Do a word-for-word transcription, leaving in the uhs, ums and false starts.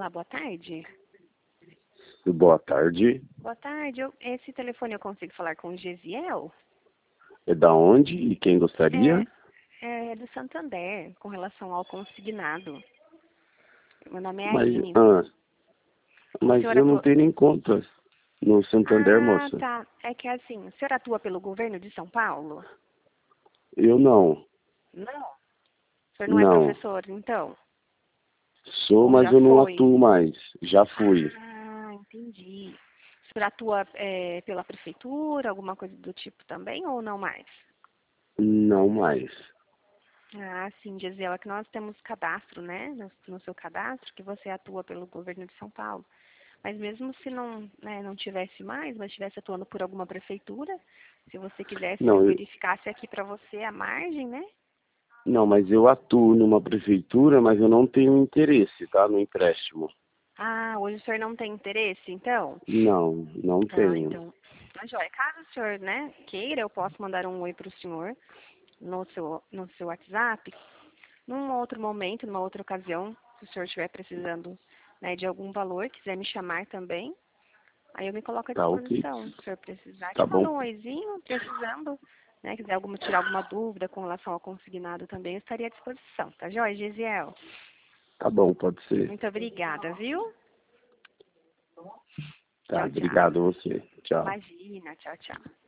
Olá, boa tarde. Boa tarde. Boa tarde. Eu, esse telefone eu consigo falar com o Gesiel? É da onde e quem gostaria? É, é do Santander, com relação ao consignado. Meu nome é Mas, Aline. ah, O mas senhor eu não atua... tenho nem conta no Santander, Ah, moça. tá. É que assim, o senhor atua pelo governo de São Paulo? Eu não. Não. O senhor não é Não. professor, então? Sou, Ou mas já eu não foi? atuo mais. Já fui. Ah, entendi. O senhor atua é, pela prefeitura, alguma coisa do tipo também, ou não mais? Não mais. Ah, sim, Gisela, que nós temos cadastro, né, no, no seu cadastro, que você atua pelo governo de São Paulo. Mas mesmo se não, né, não tivesse mais, mas estivesse atuando por alguma prefeitura, se você quisesse, eu Não, eu, verificasse aqui para você a margem, né? não, mas eu atuo numa prefeitura, mas eu não tenho interesse, tá? No empréstimo. Ah, hoje o senhor não tem interesse, então? Não, não Ah, tenho. então. Tá joia. Caso o senhor, né, queira, eu posso mandar um oi para o senhor no seu, no seu WhatsApp. Num outro momento, numa outra ocasião, se o senhor estiver precisando, né, de algum valor, quiser me chamar também, aí eu me coloco à Tá ok. disposição. Se o senhor precisar, Tá te mando bom. um oizinho, precisando, né, quiser alguma, tirar alguma dúvida com relação ao consignado também, eu estaria à disposição. Tá joia, Gisiel? Tá bom, pode ser. Muito obrigada, viu? Tá, Tchau, tchau. obrigado a você. Tchau. Imagina, tchau, tchau.